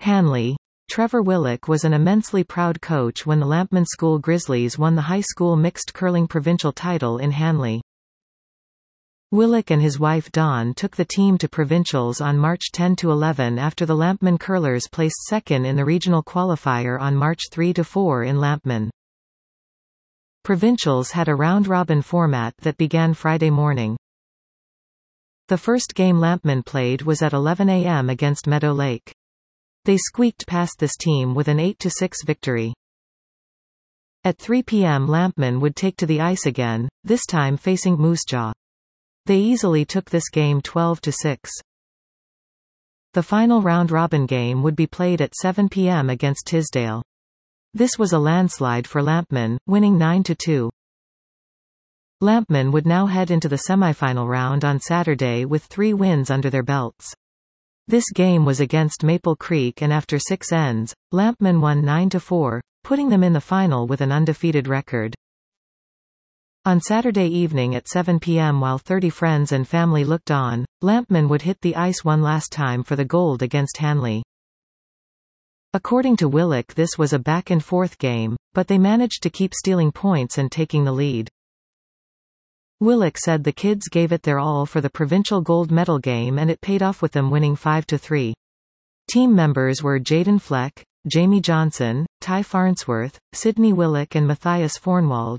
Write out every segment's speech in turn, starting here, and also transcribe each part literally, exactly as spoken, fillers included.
Hanley. Trevor Willock was an immensely proud coach when the Lampman School Grizzlies won the high school mixed curling provincial title in Hanley. Willock and his wife Dawn took the team to provincials on March tenth to eleventh after the Lampman Curlers placed second in the regional qualifier on March third to fourth in Lampman. Provincials had a round-robin format that began Friday morning. The first game Lampman played was at eleven a m against Meadow Lake. They squeaked past this team with an eight to six victory. At three p m Lampman would take to the ice again, this time facing Moosejaw. They easily took this game twelve to six. The final round-robin game would be played at seven p m against Tisdale. This was a landslide for Lampman, winning nine to two. Lampman would now head into the semifinal round on Saturday with three wins under their belts. This game was against Maple Creek and after six ends, Lampman won nine to four, putting them in the final with an undefeated record. On Saturday evening at seven p m while thirty friends and family looked on, Lampman would hit the ice one last time for the gold against Hanley. According to Willock, this was a back-and-forth game, but they managed to keep stealing points and taking the lead. Willock said the kids gave it their all for the provincial gold medal game and it paid off with them winning five to three. Team members were Jaden Fleck, Jamie Johnson, Ty Farnsworth, Sidney Willock and Matthias Fornwald.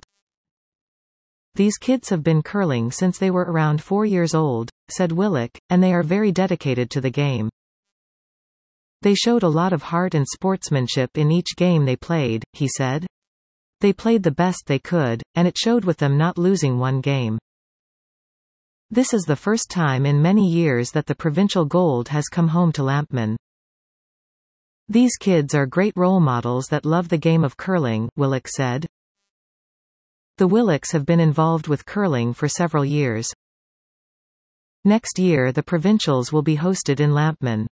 These kids have been curling since they were around four years old, said Willock, and they are very dedicated to the game. They showed a lot of heart and sportsmanship in each game they played, he said. They played the best they could, and it showed with them not losing one game. This is the first time in many years that the provincial gold has come home to Lampman. These kids are great role models that love the game of curling, Willock said. The Willocks have been involved with curling for several years. Next year the provincials will be hosted in Lampman.